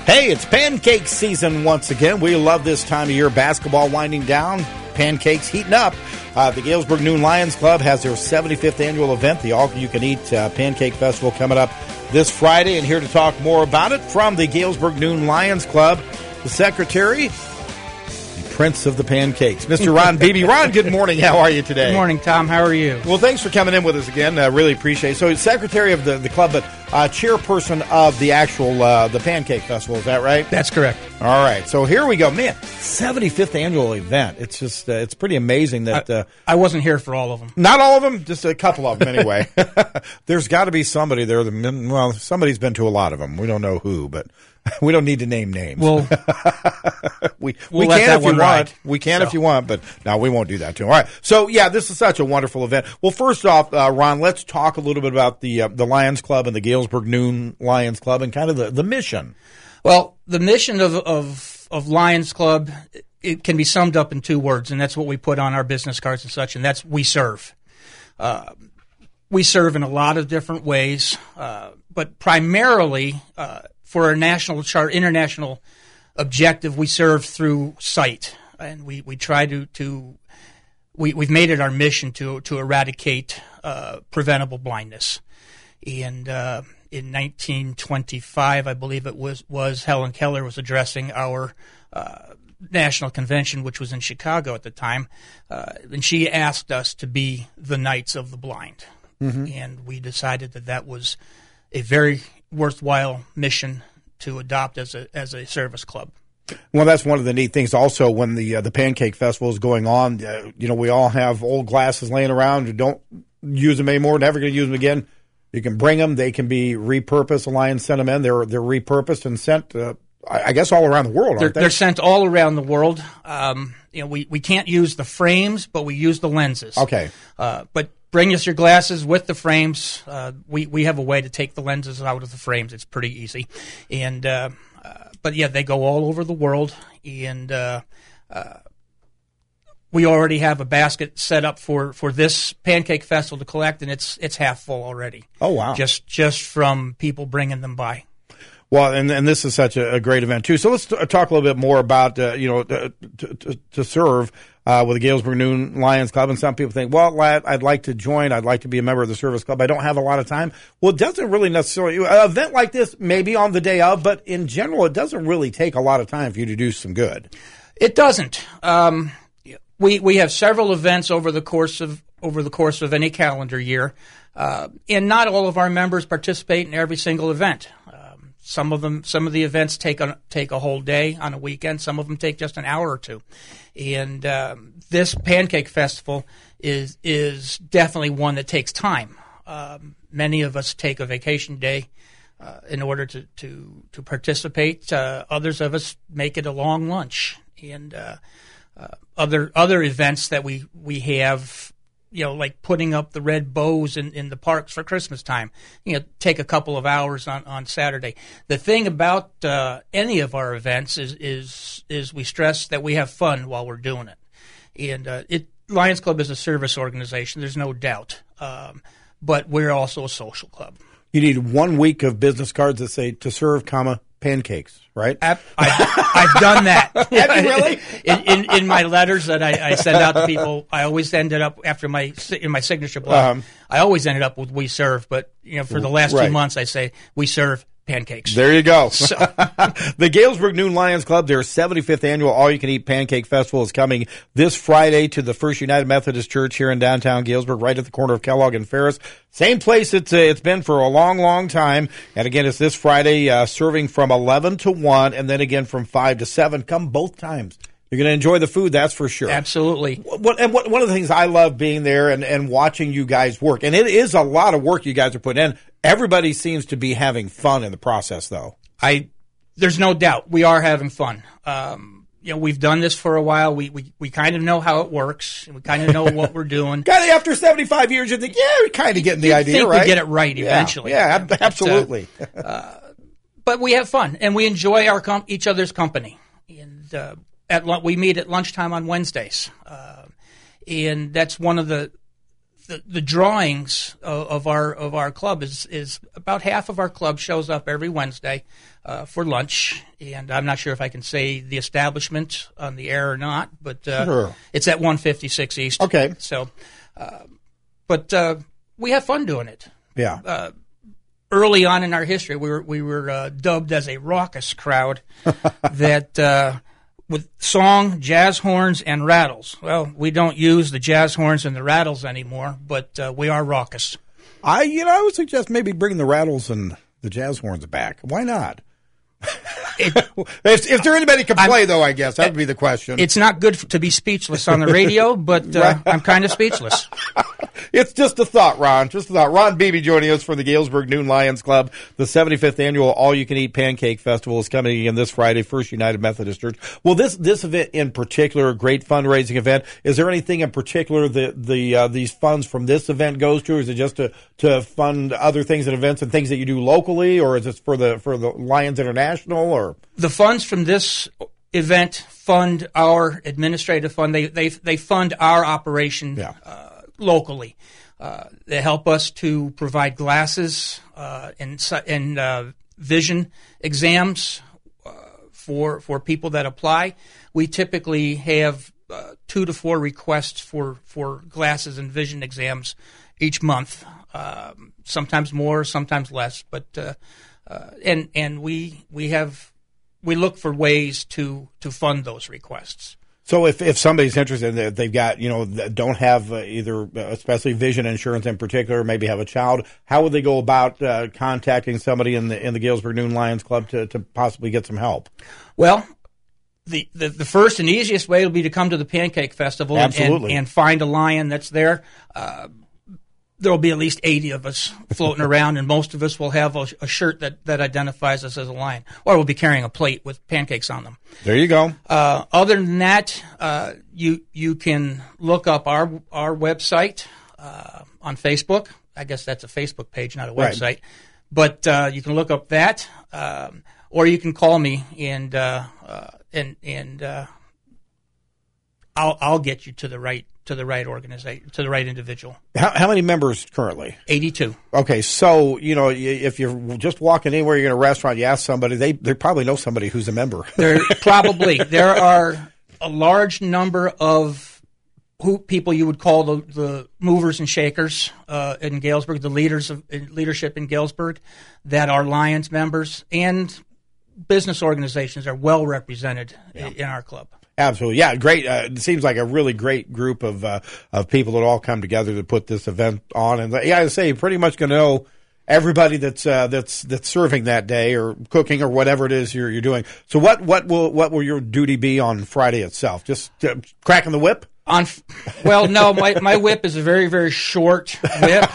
Hey, it's pancake season once again. We love this time of year. Basketball winding down, pancakes heating up. The Galesburg Noon Lions Club has their 75th annual event, the All-You-Can-Eat Pancake Festival, coming up this Friday. And here to talk more about it from the Galesburg Noon Lions Club, the secretary, the Prince of the Pancakes, Mr. Ron Beebe. Ron, good morning. How are you today? Good morning, Tom. How are you? Well, thanks for coming in with us again. Really appreciate it. So, secretary of the club, but chairperson of the actual the Pancake Festival. Is that right? That's correct. All right. So here we go. Man, 75th annual event. It's just it's pretty amazing that I wasn't here for all of them. Not all of them, just a couple of them anyway. There's got to be somebody there. Well, somebody's been to a lot of them. We don't know who, but we don't need to name names. Well, we can if you want. We can if you want, but no, we won't do that to them. All right. So yeah, this is such a wonderful event. Well, first off, Ron, let's talk a little bit about the Lions Club and the Galesburg Noon Lions Club and kind of the mission. Well, the mission of Lions Club, it can be summed up in two words, and that's what we put on our business cards and such, and that's we serve. We serve in a lot of different ways, but primarily for our international objective, we serve through sight, and we try we've made it our mission to eradicate preventable blindness. And in 1925, I believe it was Helen Keller was addressing our national convention, which was in Chicago at the time, and she asked us to be the Knights of the Blind. Mm-hmm. And we decided that was a very worthwhile mission to adopt as a service club. Well, that's one of the neat things. Also, when the Pancake Festival is going on, we all have old glasses laying around. Don't use them anymore. Never going to use them again. You can bring them. They can be repurposed. The Lions sent them in. They're repurposed and sent, I guess, all around the world, aren't they? They're sent all around the world. We can't use the frames, but we use the lenses. Okay. But bring us your glasses with the frames. We have a way to take the lenses out of the frames. It's pretty easy. And but yeah, they go all over the world, and we already have a basket set up for this Pancake Festival to collect, and it's half full already. Oh, wow. Just from people bringing them by. Well, and this is such a great event, too. So let's talk a little bit more about, to serve with the Galesburg Noon Lions Club. And some people think, well, I'd like to join. I'd like to be a member of the service club. I don't have a lot of time. Well, it doesn't really necessarily – an event like this, maybe on the day of, but in general, it doesn't really take a lot of time for you to do some good. It doesn't. We have several events over the course of any calendar year, and not all of our members participate in every single event. Some of the events take a whole day on a weekend. Some of them take just an hour or two, and this Pancake Festival is definitely one that takes time. Many of us take a vacation day in order to participate. Others of us make it a long lunch, and other events that we have, like putting up the red bows in the parks for Christmas time, take a couple of hours on Saturday. The thing about any of our events is we stress that we have fun while we're doing it. And Lions Club is a service organization, there's no doubt, but we're also a social club. You need 1 week of business cards that say to serve, pancakes, right? I've done that. Have you really? in my letters that I send out to people, I always ended up after in my signature block. I always ended up with "We serve," but for the last 2 months, I say "We serve pancakes." There you go. So. The Galesburg Noon Lions Club, their 75th annual All-You-Can-Eat Pancake Festival is coming this Friday to the First United Methodist Church here in downtown Galesburg, right at the corner of Kellogg and Ferris. Same place it's been for a long, long time. And again, it's this Friday, serving from 11 to 1, and then again from 5 to 7. Come both times. You're going to enjoy the food, that's for sure. Absolutely. One of the things I love being there and watching you guys work, and it is a lot of work you guys are putting in. Everybody seems to be having fun in the process, though. There's no doubt we are having fun. We've done this for a while. We kind of know how it works. We kind of know what we're doing. Kind of after 75 years, you think, we're kind of getting the idea, right? We get it right eventually. Yeah, absolutely. But we have fun, and we enjoy each other's company. And we meet at lunchtime on Wednesdays, and that's one of the the drawings of our club is about half of our club shows up every Wednesday for lunch, and I'm not sure if I can say the establishment on the air or not, but Sure. It's at 156 East. Okay. So, but we have fun doing it. Yeah. Early on in our history, we were dubbed as a raucous crowd that. With song, jazz horns, and rattles. Well, we don't use the jazz horns and the rattles anymore, but we are raucous. I would suggest maybe bring the rattles and the jazz horns back. Why not? If there anybody can play, though, I guess that would be the question. It's not good to be speechless on the radio, but I'm kind of speechless. It's just a thought, Ron. Just a thought. Ron Beebe joining us for the Galesburg Noon Lions Club. The 75th annual All-You-Can-Eat Pancake Festival is coming again this Friday, First United Methodist Church. Well, this event in particular, a great fundraising event. Is there anything in particular that these funds from this event goes to? Or is it just to fund other things and events and things that you do locally, or is it for the Lions International? Or the funds from this event fund our administrative fund. They fund our operation. Yeah. Locally. They help us to provide glasses and vision exams for people that apply. We typically have 2 to 4 requests for glasses and vision exams each month. Sometimes more, sometimes less, but and we look for ways to fund those requests. So if somebody's interested, and they've got, don't have either, especially vision insurance in particular, maybe have a child, how would they go about contacting somebody in the Galesburg Noon Lions Club to possibly get some help? Well, the first and easiest way will be to come to the Pancake Festival and find a lion that's there. There will be at least 80 of us floating around, and most of us will have a shirt that identifies us as a lion, or we'll be carrying a plate with pancakes on them. There you go. Other than that, you can look up our website on Facebook. I guess that's a Facebook page, not a website. Right. But you can look up that, or you can call me, and I'll get you to the right organization, to the right individual. How many members currently? 82. Okay, so, if you're just walking anywhere, you're in a restaurant, you ask somebody, they probably know somebody who's a member. There are a large number of people you would call the movers and shakers in Galesburg, the leadership in Galesburg, that are Lions members, and business organizations are well represented in our club. Absolutely, yeah, great. It seems like a really great group of people that all come together to put this event on, and I say, pretty much going to know everybody that's serving that day or cooking or whatever it is you're doing. So what will your duty be on Friday itself? Just cracking the whip? No, my whip is a very, very short whip.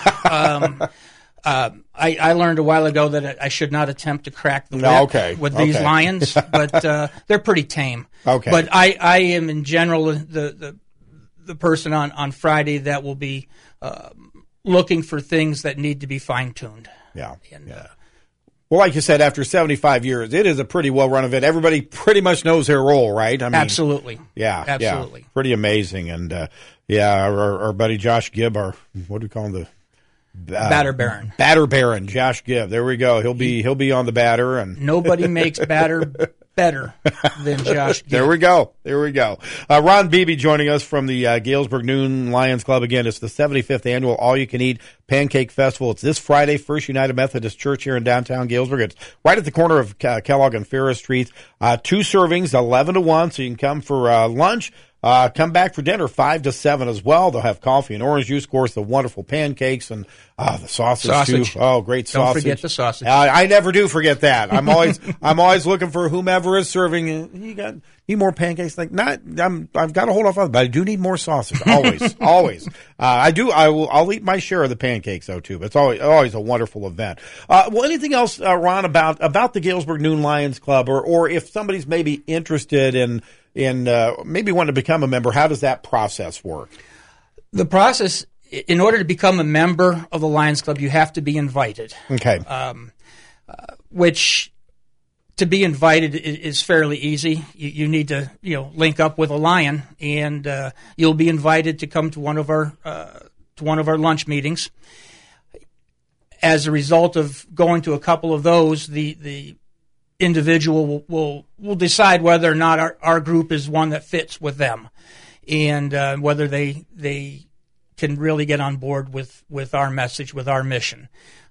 I learned a while ago that I should not attempt to crack the whip with these lions, but they're pretty tame. Okay. But I am in general the person on Friday that will be looking for things that need to be fine-tuned. Yeah. Well, like you said, after 75 years, it is a pretty well-run event. Everybody pretty much knows their role, right? I mean, absolutely. Yeah. Absolutely. Yeah, pretty amazing. And, our buddy Josh Gibb, what do we call him? Batter Baron. Batter Baron, Josh Gibb. There we go. He'll be on the batter, and nobody makes batter better than Josh Gibb. There we go. Ron Beebe joining us from the Galesburg Noon Lions Club. Again, it's the 75th annual All-You-Can-Eat Pancake Festival. It's this Friday, First United Methodist Church here in downtown Galesburg. It's right at the corner of Kellogg and Ferris Streets. 2 servings, 11 to 1, so you can come for lunch. Come back for dinner 5 to 7 as well. They'll have coffee and orange juice, of course, the wonderful pancakes and the sausage too. Oh, great sausage! Don't forget the sausage. I never do forget that. I'm always looking for whomever is serving. You need more pancakes? I've got to hold off on it, but I do need more sausage. Always. I'll eat my share of the pancakes though too. But it's always a wonderful event. Well, anything else, Ron, about the Galesburg Noon Lions Club, or if somebody's maybe interested in maybe want to become a member, how does that process work? The process, in order to become a member of the Lions Club, you have to be invited. Okay. Which, to be invited is fairly easy. You need to, link up with a lion, and you'll be invited to come to one of one of our lunch meetings. As a result of going to a couple of those, the individual will decide whether or not our group is one that fits with them, and whether they can really get on board with our message, with our mission.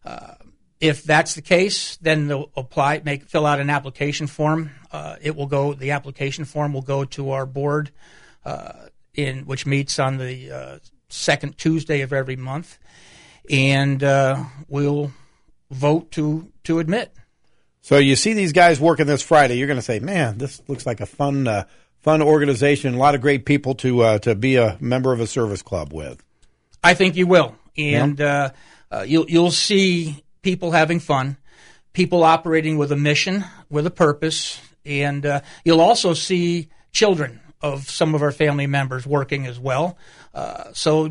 If that's the case, then they'll fill out an application form. The application form will go to our board, which meets on the second Tuesday of every month, and we'll vote to admit. So you see these guys working this Friday, you're going to say, man, this looks like a fun organization, a lot of great people to be a member of a service club with. I think you will. And you'll see people having fun, people operating with a mission, with a purpose, and you'll also see children of some of our family members working as well. So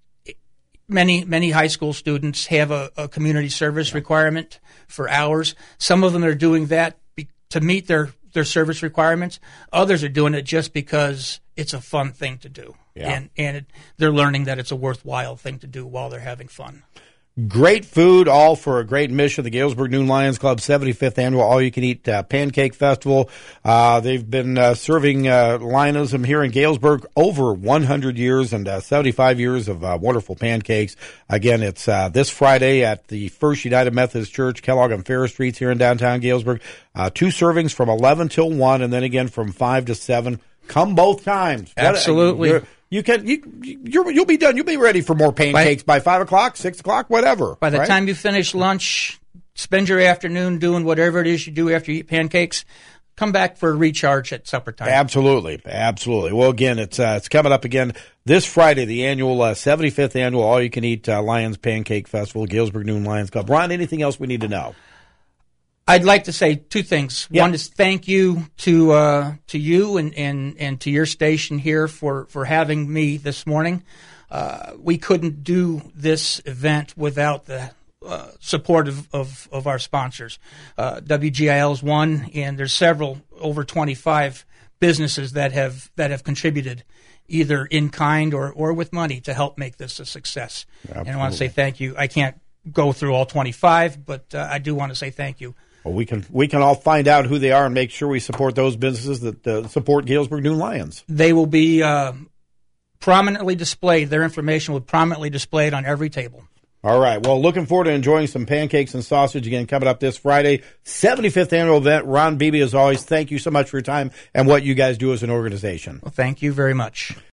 many high school students have a community service requirement for hours. Some of them are doing that to meet their service requirements. Others are doing it just because it's a fun thing to do. Yeah. And they're learning that it's a worthwhile thing to do while they're having fun. Great food, all for a great mission. The Galesburg Noon Lions Club 75th Annual All-You-Can-Eat Pancake Festival. They've been serving Lionism here in Galesburg over 100 years and 75 years of wonderful pancakes. Again, it's this Friday at the First United Methodist Church, Kellogg and Ferris Streets here in downtown Galesburg. 2 servings from 11 till 1, and then again from 5 to 7. Come both times. Absolutely. You'll be done. You'll be ready for more pancakes by 5 o'clock, 6 o'clock, whatever. By the time you finish lunch, spend your afternoon doing whatever it is you do after you eat pancakes. Come back for a recharge at supper time. Absolutely. Well, again, it's coming up again this Friday, the annual 75th annual All-You-Can-Eat Lions Pancake Festival, Galesburg Noon Lions Club. Ron, anything else we need to know? I'd like to say 2 things. Yep. One is thank you to you and to your station here for having me this morning. We couldn't do this event without the support of our sponsors. WGIL is one, and there's several, over 25 businesses that have contributed either in kind or with money to help make this a success. Absolutely. And I want to say thank you. I can't go through all 25, but I do want to say thank you. Well, we can all find out who they are and make sure we support those businesses that support Galesburg Noon Lions. They will be prominently displayed. Their information will be prominently displayed on every table. All right. Well, looking forward to enjoying some pancakes and sausage again coming up this Friday. 75th annual event. Ron Beebe, as always, thank you so much for your time and what you guys do as an organization. Well, thank you very much.